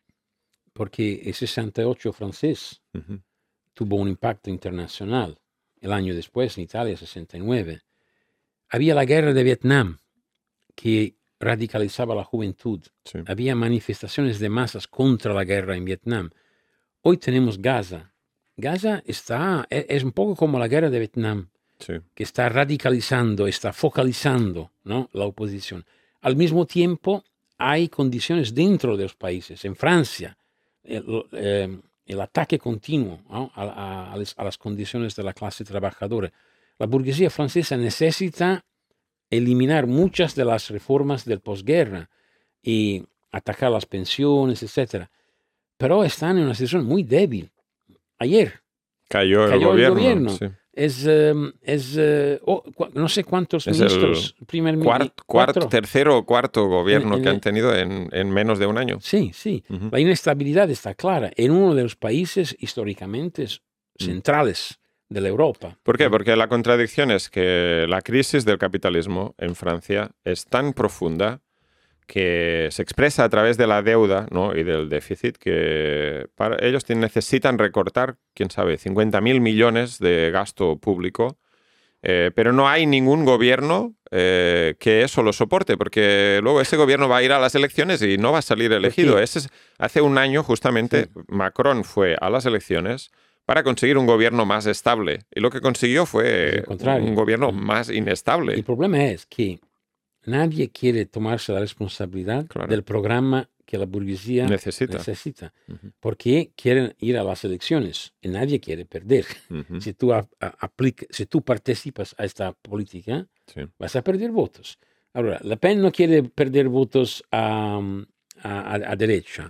Porque el sesenta y ocho francés Ujú. tuvo un impacto internacional. El año después, en Italia, sesenta y nueve, había la guerra de Vietnam que radicalizaba la juventud. Sí. Había manifestaciones de masas contra la guerra en Vietnam. Hoy tenemos Gaza. Gaza está, es, es un poco como la guerra de Vietnam, Sí. que está radicalizando, está focalizando, ¿no?, la oposición. Al mismo tiempo, hay condiciones dentro de los países. En Francia, el, eh, el ataque continuo, ¿no?, a, a, a, las, a las condiciones de la clase trabajadora. La burguesía francesa necesita eliminar muchas de las reformas del posguerra y atacar las pensiones, etcétera. Pero están en una situación muy débil. Ayer Cayó, cayó el el gobierno. gobierno. Sí. Es, um, es uh, oh, cu- no sé cuántos Es ministros. el primer mi- Cuart- cuatro. cuarto, tercero o cuarto gobierno En- en que el- han tenido en, en menos de un año. Sí, sí. Ujú. La inestabilidad está clara en uno de los países históricamente Mm. centrales de la Europa. ¿Por qué? ¿no? Porque la contradicción es que la crisis del capitalismo en Francia es tan profunda que se expresa a través de la deuda, ¿no?, y del déficit, que para ellos tienen- necesitan recortar, quién sabe, cincuenta mil millones de gasto público, eh, pero no hay ningún gobierno eh, que eso lo soporte, porque luego ese gobierno va a ir a las elecciones y no va a salir elegido. qué? Ese es- hace un año, justamente, Sí. Macron fue a las elecciones para conseguir un gobierno más estable, y lo que consiguió Es fue el contrario. un gobierno Mm. más inestable. El problema es que nadie quiere tomarse la responsabilidad Claro. del programa que la burguesía Necesita. necesita, Ujú, porque quieren ir a las elecciones y nadie quiere perder. ujú, Si tú, a- a- aplica- si tú participas a esta política, sí. vas a perder votos. Ahora, Le Pen no quiere perder votos a, a, a- a derecha.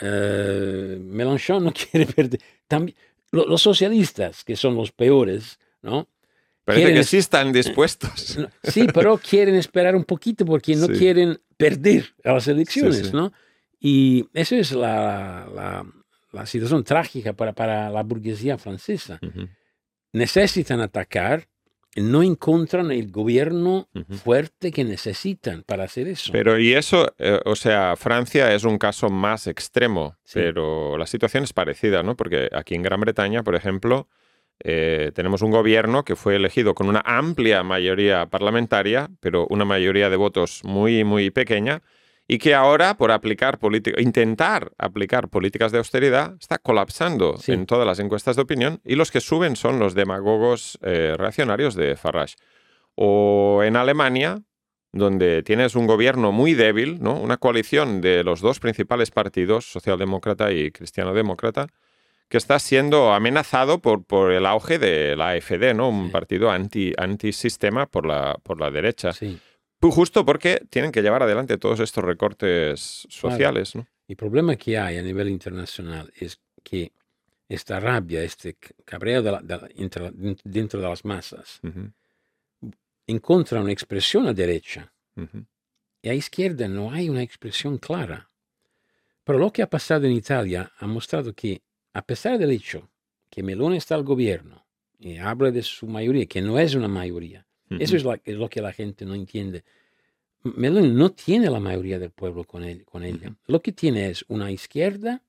Eh, Mélenchon no quiere perder. También, lo- los socialistas, que son los peores, ¿no? Parece quieren que es- sí están dispuestos. No, sí, pero quieren esperar un poquito porque no Sí. quieren perder a las elecciones, Sí, sí. ¿no? Y eso es la, la, la situación trágica para, para la burguesía francesa. Ujú, Necesitan atacar, no encuentran el gobierno ujú. fuerte que necesitan para hacer eso. Pero y eso, eh, o sea, Francia es un caso más extremo, Sí. pero la situación es parecida, ¿no? Porque aquí en Gran Bretaña, por ejemplo, eh, tenemos un gobierno que fue elegido con una amplia mayoría parlamentaria, pero una mayoría de votos muy, muy pequeña, y que ahora, por aplicar política, intentar aplicar políticas de austeridad, está colapsando Sí. en todas las encuestas de opinión, y los que suben son los demagogos eh, reaccionarios de Farage. O en Alemania, donde tienes un gobierno muy débil, ¿no?, una coalición de los dos principales partidos, socialdemócrata y cristiano-demócrata, que está siendo amenazado por, por el auge de la A F D, ¿no?, un Sí. partido anti, antisistema por la, por la derecha. Sí. Pu- Justo porque tienen que llevar adelante todos estos recortes sociales, ¿no? El problema que hay a nivel internacional es que esta rabia, este c- cabreo de la- de la- entre la- dentro de las masas, Ujú, encuentra una expresión a derecha. ujú, Y a izquierda no hay una expresión clara. Pero lo que ha pasado en Italia ha mostrado que, a pesar del hecho que Meloni está al gobierno y habla de su mayoría, que no es una mayoría, ujú. eso es, la- es lo que la gente no entiende. M- Meloni no tiene la mayoría del pueblo con, él, con ella. Ujú. Lo que tiene es una izquierda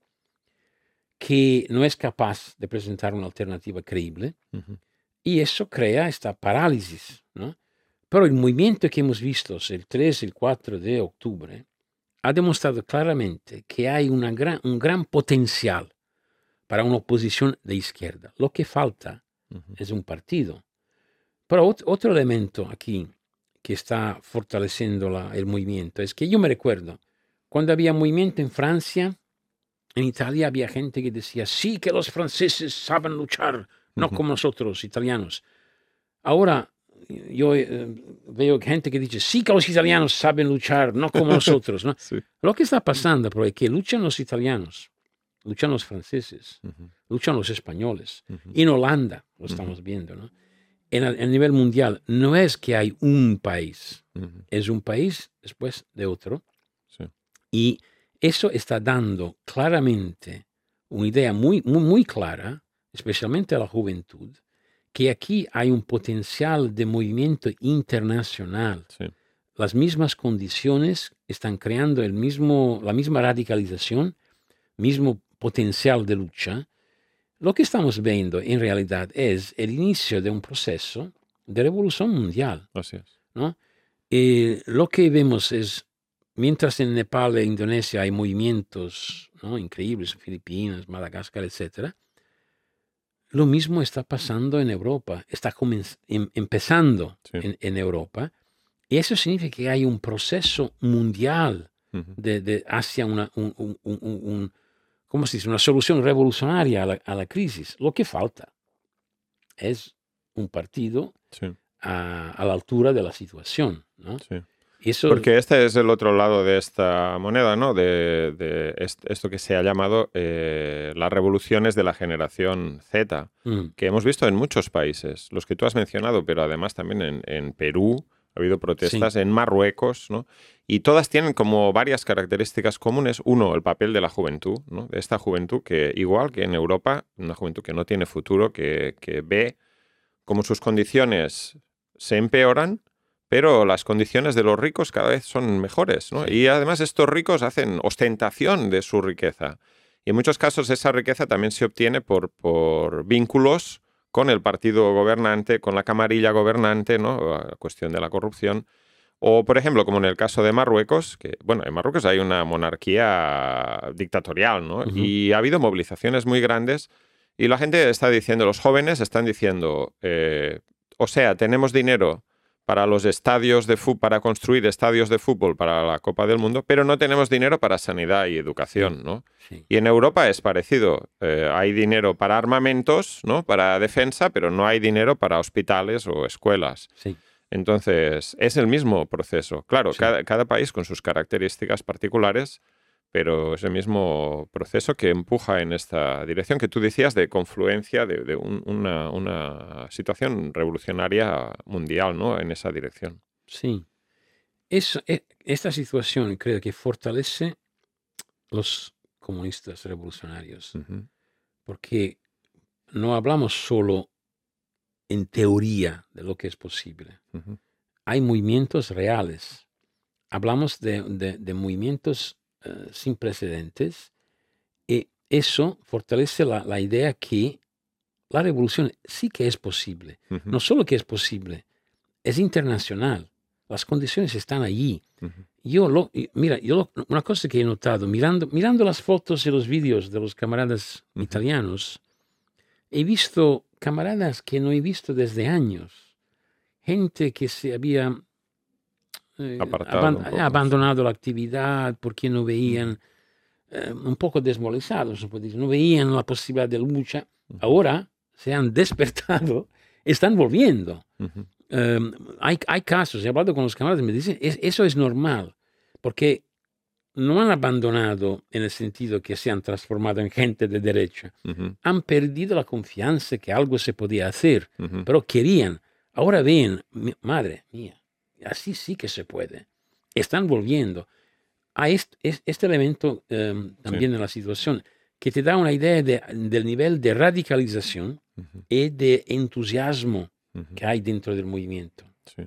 que no es capaz de presentar una alternativa creíble, Ujú. y eso crea esta parálisis, ¿no? Pero el movimiento que hemos visto el tres y el cuatro de octubre ha demostrado claramente que hay una gran, un gran potencial para una oposición de izquierda. Lo que falta Ujú. es un partido. Pero ot- otro elemento aquí que está fortaleciendo la- el movimiento es que yo me recuerdo, cuando había movimiento en Francia, en Italia había gente que decía, sí que los franceses saben luchar, no Ujú. como nosotros, los italianos. Ahora yo eh, veo gente que dice, sí que los italianos saben luchar, no como nosotros, ¿no? Sí. Lo que está pasando, pero es que luchan los italianos, luchan los franceses, Ujú. luchan los españoles. Ujú. Y en Holanda lo estamos viendo, ¿no? En el, en nivel mundial, no es que hay un país, Ujú. es un país después de otro. Sí. Y eso está dando claramente una idea muy, muy, muy clara, especialmente a la juventud, que aquí hay un potencial de movimiento internacional. Sí. las mismas condiciones están creando el mismo, la misma radicalización, mismo potencial de lucha. Lo que estamos viendo en realidad es el inicio de un proceso de revolución mundial. Así es. ¿No? Y lo que vemos es, mientras en Nepal e Indonesia hay movimientos, ¿no?, increíbles, Filipinas, Madagascar, etcétera, lo mismo está pasando en Europa, está em empezando sí. en, en Europa, y eso significa que hay un proceso mundial uh-huh. de, de, hacia una, un, un, un, un, ¿cómo se dice?, una solución revolucionaria a la, a la crisis. Lo que falta es un partido sí. a, a la altura de la situación, ¿no? Sí. Eso... Porque este es el otro lado de esta moneda, ¿no? De, de esto que se ha llamado eh, las revoluciones de la generación Z, mm. que hemos visto en muchos países, los que tú has mencionado, pero además también en, en Perú ha habido protestas, sí. en Marruecos, ¿no? Y todas tienen como varias características comunes. Uno, el papel de la juventud, ¿no? De esta juventud que, igual que en Europa, una juventud que no tiene futuro, que, que ve como sus condiciones se empeoran, pero las condiciones de los ricos cada vez son mejores, ¿no? Sí. Y además estos ricos hacen ostentación de su riqueza. Y en muchos casos esa riqueza también se obtiene por, por vínculos con el partido gobernante, con la camarilla gobernante, ¿no? La cuestión de la corrupción. O, por ejemplo, como en el caso de Marruecos, que, bueno, en Marruecos hay una monarquía dictatorial, ¿no? Uh-huh. Y ha habido movilizaciones muy grandes y la gente está diciendo, los jóvenes están diciendo, eh, o sea, tenemos dinero para los estadios de fútbol, para construir estadios de fútbol para la Copa del Mundo, pero no tenemos dinero para sanidad y educación, ¿no? Sí. Y en Europa es parecido. Eh, hay dinero para armamentos, ¿no? Para defensa, pero no hay dinero para hospitales o escuelas. Sí. Entonces, es el mismo proceso. Claro, sí. cada, cada país con sus características particulares, pero es el mismo proceso que empuja en esta dirección que tú decías de confluencia de, de un, una, una situación revolucionaria mundial, ¿no? En esa dirección. Sí. Es, esta situación creo que fortalece los comunistas revolucionarios, uh-huh. porque no hablamos solo en teoría de lo que es posible. Uh-huh. Hay movimientos reales. Hablamos de, de, de movimientos Uh, sin precedentes, y eso fortalece la, la idea que la revolución sí que es posible. Uh-huh. No solo que es posible, es internacional. Las condiciones están allí. Uh-huh. Yo lo, mira, yo lo, una cosa que he notado, mirando, mirando las fotos y los vídeos de los camaradas uh-huh. italianos, he visto camaradas que no he visto desde años. Gente que se había... Eh, aban- poco, abandonado sí. la actividad porque no veían, eh, un poco desmoralizados, no veían la posibilidad de lucha. Uh-huh. Ahora se han despertado, están volviendo. Uh-huh. Um, hay, hay casos, he hablado con los camaradas y me dicen, es, eso es normal, porque no han abandonado en el sentido que se han transformado en gente de derecha. Uh-huh. Han perdido la confianza que algo se podía hacer, uh-huh. pero querían. Ahora ven, mi, madre mía, así sí que se puede. Están volviendo. Hay este, este elemento um, también sí. en la situación que te da una idea de, del nivel de radicalización uh-huh. y de entusiasmo uh-huh. que hay dentro del movimiento. Sí.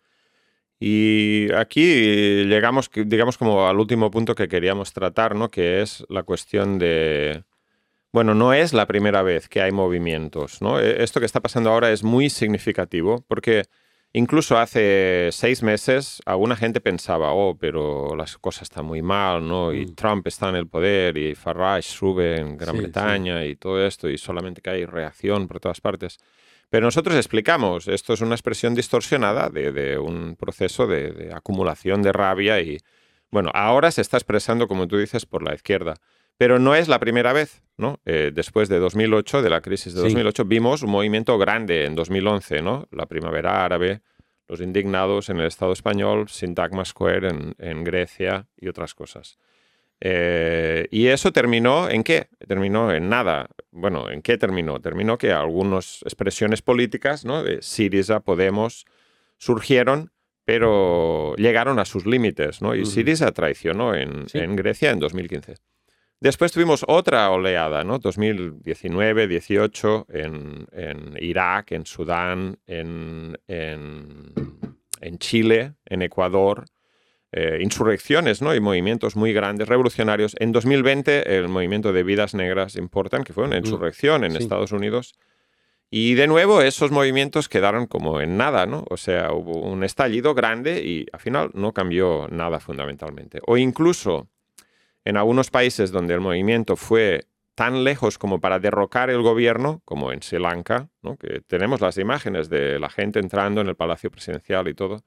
Y aquí llegamos, digamos, como al último punto que queríamos tratar, ¿no? Que es la cuestión de... Bueno, no es la primera vez que hay movimientos, ¿no? Esto que está pasando ahora es muy significativo porque... Incluso hace seis meses alguna gente pensaba, oh, pero las cosas están muy mal, ¿no? Y mm. Trump está en el poder y Farage sube en Gran sí, Bretaña sí. y todo esto y solamente que hay reacción por todas partes. Pero nosotros explicamos, esto es una expresión distorsionada de, de un proceso de, de acumulación de rabia y, bueno, ahora se está expresando, como tú dices, por la izquierda. Pero no es la primera vez, ¿no? Eh, después de dos mil ocho, de la crisis de sí. dos mil ocho, vimos un movimiento grande en dos mil once, ¿no? La primavera árabe, los indignados en el Estado español, Syntagma Square en, en Grecia y otras cosas. Eh, ¿Y eso terminó en qué? Terminó en nada. Bueno, ¿en qué terminó? Terminó que algunas expresiones políticas, ¿no? De Syriza, Podemos, surgieron, pero llegaron a sus límites, ¿no? Y uh-huh. Syriza traicionó en, sí. en Grecia en dos mil quince. Después tuvimos otra oleada, ¿no? dos mil diecinueve, dieciocho, en, en Irak, en Sudán, en, en, en Chile, en Ecuador, eh, insurrecciones, ¿no? Y movimientos muy grandes, revolucionarios. En dos mil veinte, el movimiento de Vidas Negras Importan, que fue una insurrección en Sí. Estados Unidos. Y de nuevo esos movimientos quedaron como en nada, ¿no? O sea, hubo un estallido grande y al final no cambió nada fundamentalmente. O incluso en algunos países donde el movimiento fue tan lejos como para derrocar el gobierno, como en Sri Lanka, ¿no? Que tenemos las imágenes de la gente entrando en el Palacio Presidencial y todo.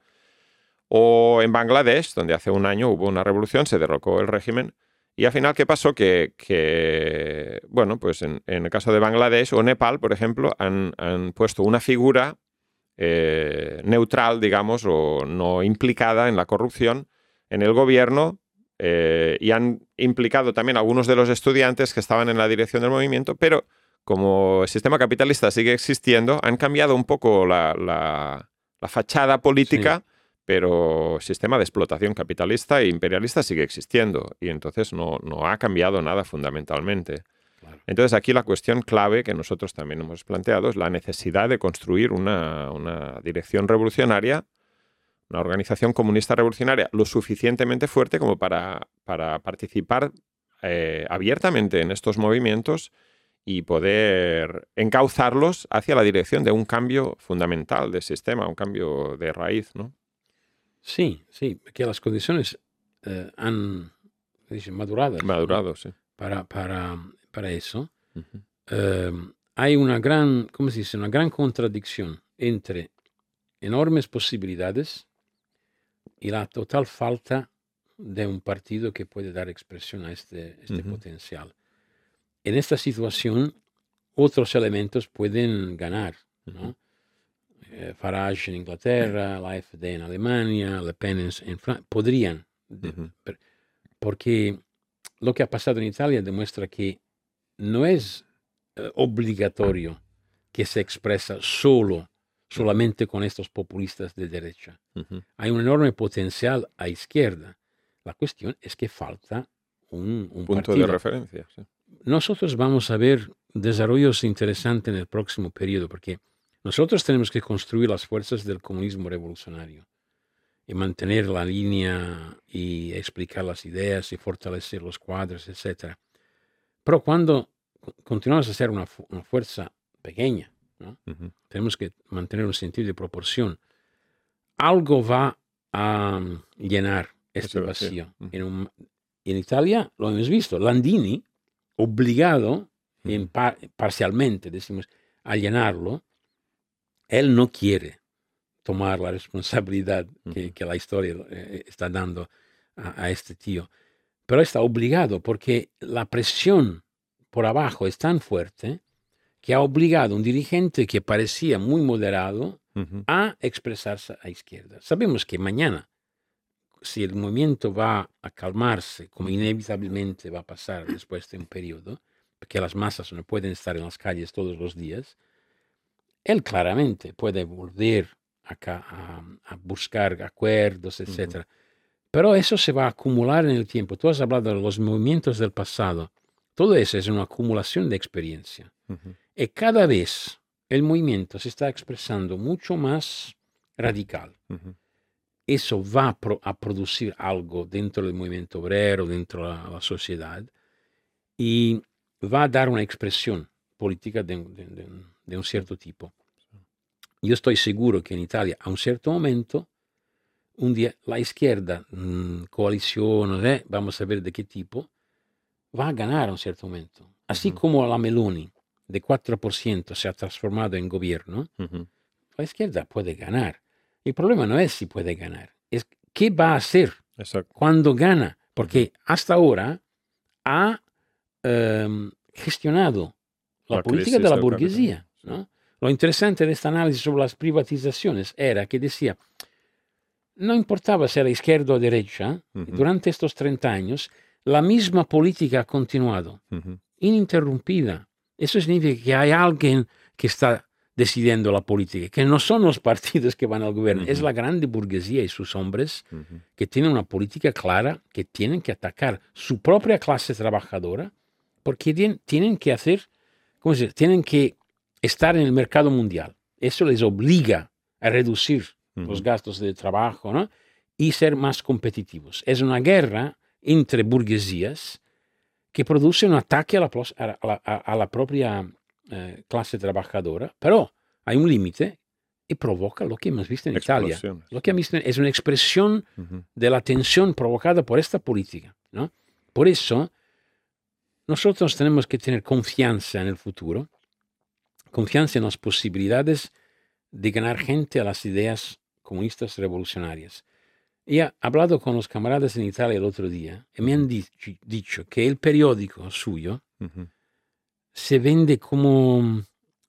O en Bangladesh, donde hace un año hubo una revolución, se derrocó el régimen. Y al final, ¿qué pasó? Que, que bueno, pues en, en el caso de Bangladesh o Nepal, por ejemplo, han, han puesto una figura eh, neutral, digamos, o no implicada en la corrupción en el gobierno eh, y han implicado también a algunos de los estudiantes que estaban en la dirección del movimiento, pero como el sistema capitalista sigue existiendo, han cambiado un poco la, la, la fachada política. Sí. Pero el sistema de explotación capitalista e imperialista sigue existiendo y entonces no, no ha cambiado nada fundamentalmente. Claro. Entonces aquí la cuestión clave que nosotros también hemos planteado es la necesidad de construir una, una dirección revolucionaria, una organización comunista revolucionaria lo suficientemente fuerte como para, para participar eh, abiertamente en estos movimientos y poder encauzarlos hacia la dirección de un cambio fundamental del sistema, un cambio de raíz, ¿no? Sí, sí, que las condiciones eh, han dice, madurado, madurado ¿no? sí. para, para, para eso. Uh-huh. Eh, hay una gran, ¿cómo se dice? Una gran contradicción entre enormes posibilidades y la total falta de un partido que puede dar expresión a este, este uh-huh. potencial. En esta situación, otros elementos pueden ganar, ¿no? Uh-huh. Farage en Inglaterra, la A F D en Alemania, Le Pen en, en Francia, podrían, uh-huh. porque lo que ha pasado en Italia demuestra que no es eh, obligatorio que se expresa solo, solamente con estos populistas de derecha. Uh-huh. Hay un enorme potencial a izquierda. La cuestión es que falta un, un punto partido. de referencia. Sí. Nosotros vamos a ver desarrollos interesantes en el próximo periodo, porque nosotros tenemos que construir las fuerzas del comunismo revolucionario y mantener la línea y explicar las ideas y fortalecer los cuadros, etcétera. Pero cuando continuamos a ser una, fu- una fuerza pequeña, ¿no? Uh-huh. Tenemos que mantener un sentido de proporción. Algo va a um, llenar este Eso, vacío. Sí. Uh-huh. En, un, en Italia lo hemos visto. Landini, obligado uh-huh. en par- parcialmente, decimos, a llenarlo, él no quiere tomar la responsabilidad uh-huh. que, que la historia eh, está dando a, a este tío. Pero está obligado porque la presión por abajo es tan fuerte que ha obligado a un dirigente que parecía muy moderado uh-huh. a expresarse a izquierda. Sabemos que mañana, si el movimiento va a calmarse, como inevitablemente va a pasar después de un periodo, porque las masas no pueden estar en las calles todos los días, él claramente puede volver acá a, a buscar acuerdos, etcétera. Uh-huh. Pero eso se va a acumular en el tiempo. Tú has hablado de los movimientos del pasado. Todo eso es una acumulación de experiencia. Uh-huh. Y cada vez el movimiento se está expresando mucho más radical. Uh-huh. Eso va a, pro- a producir algo dentro del movimiento obrero, dentro de la, la sociedad, y va a dar una expresión política de, de, de, de un cierto tipo. Yo estoy seguro que en Italia, a un cierto momento, un día la izquierda, mmm, coalición, ¿eh? Vamos a ver de qué tipo, va a ganar a un cierto momento. Así uh-huh. como la Meloni de cuatro por ciento se ha transformado en gobierno, uh-huh. la izquierda puede ganar. El problema no es si puede ganar, es qué va a hacer Exacto. cuando gana, porque uh-huh. hasta ahora ha um, gestionado la, la política de la burguesía, ¿no? Lo interesante de este análisis sobre las privatizaciones era que decía, no importaba si era izquierda o derecha, uh-huh. durante estos treinta años, la misma política ha continuado, uh-huh. ininterrumpida. Eso significa que hay alguien que está decidiendo la política, que no son los partidos que van al gobierno, uh-huh. es la grande burguesía y sus hombres uh-huh. que tienen una política clara, que tienen que atacar su propia clase trabajadora, porque tienen, tienen que hacer, ¿cómo se dice? Tienen que estar en el mercado mundial. Eso les obliga a reducir uh-huh. los gastos de trabajo, ¿no? Y ser más competitivos. Es una guerra entre burguesías que produce un ataque a la, a la, a la propia eh, clase trabajadora, pero hay un límite y provoca lo que hemos visto en Italia. Lo que hemos visto es una expresión uh-huh. de la tensión provocada por esta política, ¿no? Por eso, nosotros tenemos que tener confianza en el futuro, confianza en las posibilidades de ganar gente a las ideas comunistas revolucionarias. Y he hablado con los camaradas en Italia el otro día y me han dicho, dicho que el periódico suyo uh-huh. se vende como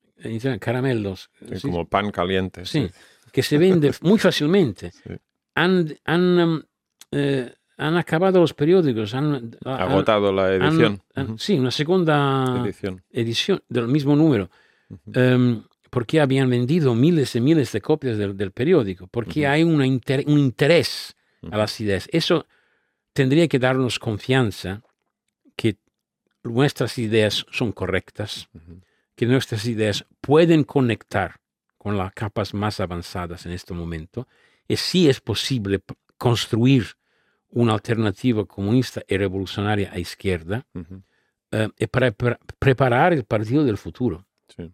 caramelos. Sí, ¿sí? Como pan caliente. Sí, sí, que se vende muy fácilmente. Sí. Han, han, eh, han acabado los periódicos. Han agotado han, la edición. Han, uh-huh. Sí, una segunda edición, edición del mismo número. Uh-huh. Um, porque habían vendido miles y miles de copias del, del periódico, porque uh-huh. hay una inter, un interés uh-huh. a las ideas. Eso tendría que darnos confianza que nuestras ideas son correctas, uh-huh. que nuestras ideas pueden conectar con las capas más avanzadas en este momento, y sí es posible p- construir una alternativa comunista y revolucionaria a izquierda, uh-huh. uh, y para pre- preparar el partido del futuro. Sí.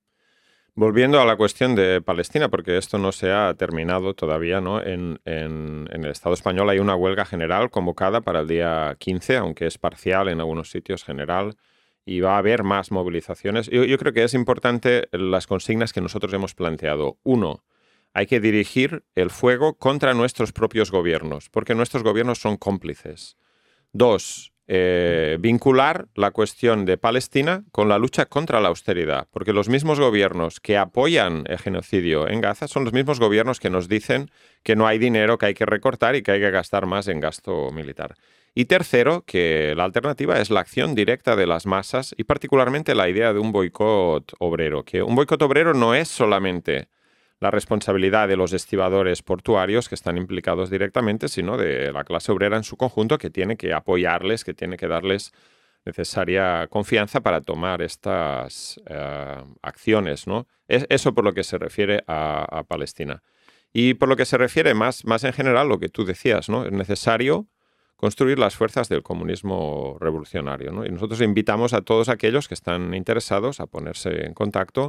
Volviendo a la cuestión de Palestina, porque esto no se ha terminado todavía, ¿no? En, en, en el Estado español hay una huelga general convocada para el día quince, aunque es parcial en algunos sitios general, y va a haber más movilizaciones. Yo, yo creo que es importante las consignas que nosotros hemos planteado. Uno, hay que dirigir el fuego contra nuestros propios gobiernos, porque nuestros gobiernos son cómplices. Dos, Eh, vincular la cuestión de Palestina con la lucha contra la austeridad, porque los mismos gobiernos que apoyan el genocidio en Gaza son los mismos gobiernos que nos dicen que no hay dinero, que hay que recortar y que hay que gastar más en gasto militar. Y tercero, que la alternativa es la acción directa de las masas y particularmente la idea de un boicot obrero, que un boicot obrero no es solamente la responsabilidad de los estibadores portuarios que están implicados directamente, sino de la clase obrera en su conjunto, que tiene que apoyarles, que tiene que darles necesaria confianza para tomar estas eh, acciones, ¿no? Es eso por lo que se refiere a, a Palestina. Y por lo que se refiere más, más en general, lo que tú decías, ¿no? Es necesario construir las fuerzas del comunismo revolucionario, ¿no? Y nosotros invitamos a todos aquellos que están interesados a ponerse en contacto,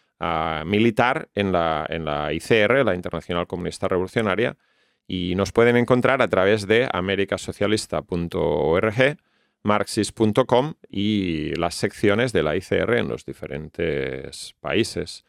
a militar en la, en la I C R, la Internacional Comunista Revolucionaria, y nos pueden encontrar a través de americasocialista punto org, marxist punto com y las secciones de la I C R en los diferentes países.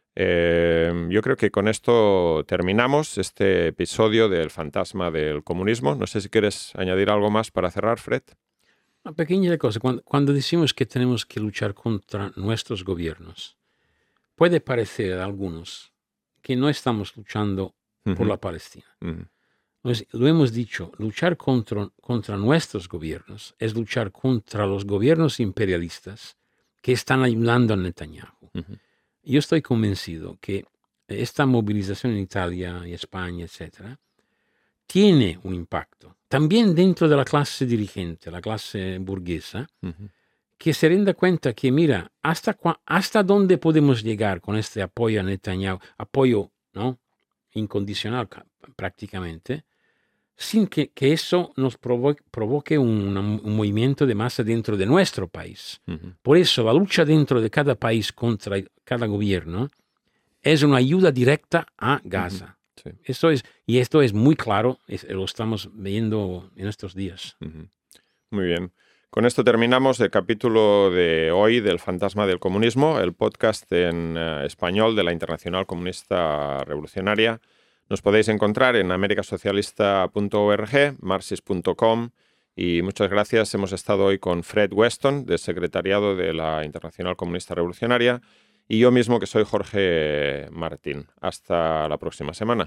Eh, yo creo que con esto terminamos este episodio del fantasma del comunismo. No sé si quieres añadir algo más para cerrar, Fred. Una pequeña cosa. Cuando, cuando decimos que tenemos que luchar contra nuestros gobiernos, puede parecer a algunos que no estamos luchando uh-huh. por la Palestina. Uh-huh. Entonces, lo hemos dicho, luchar contra, contra nuestros gobiernos es luchar contra los gobiernos imperialistas que están ayudando a Netanyahu. Uh-huh. Yo estoy convencido que esta movilización en Italia y España, etcétera, tiene un impacto. También dentro de la clase dirigente, la clase burguesa, uh-huh. que se renda cuenta que, mira, hasta, cua, hasta dónde podemos llegar con este apoyo a Netanyahu, apoyo, ¿no?, incondicional prácticamente, sin que, que eso nos provoque, provoque un, un movimiento de masa dentro de nuestro país. Uh-huh. Por eso la lucha dentro de cada país contra cada gobierno es una ayuda directa a Gaza. Uh-huh. Sí. Esto es, y esto es muy claro, es, lo estamos viendo en estos días. Uh-huh. Muy bien. Con esto terminamos el capítulo de hoy del Fantasma del Comunismo, el podcast en uh, español de la Internacional Comunista Revolucionaria. Nos podéis encontrar en americasocialista punto org, marxist punto com y muchas gracias. Hemos estado hoy con Fred Weston, del secretariado de la Internacional Comunista Revolucionaria, y yo mismo, que soy Jorge Martín. Hasta la próxima semana.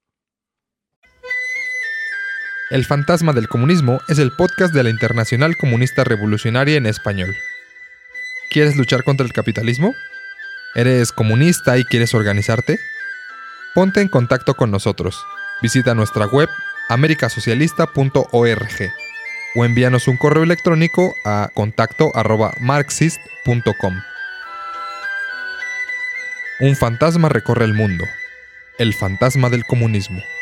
El Fantasma del Comunismo es el podcast de la Internacional Comunista Revolucionaria en español. ¿Quieres luchar contra el capitalismo? ¿Eres comunista y quieres organizarte? Ponte en contacto con nosotros. Visita nuestra web americasocialista punto org o envíanos un correo electrónico a contacto arroba marxist punto com. Un fantasma recorre el mundo. El fantasma del comunismo.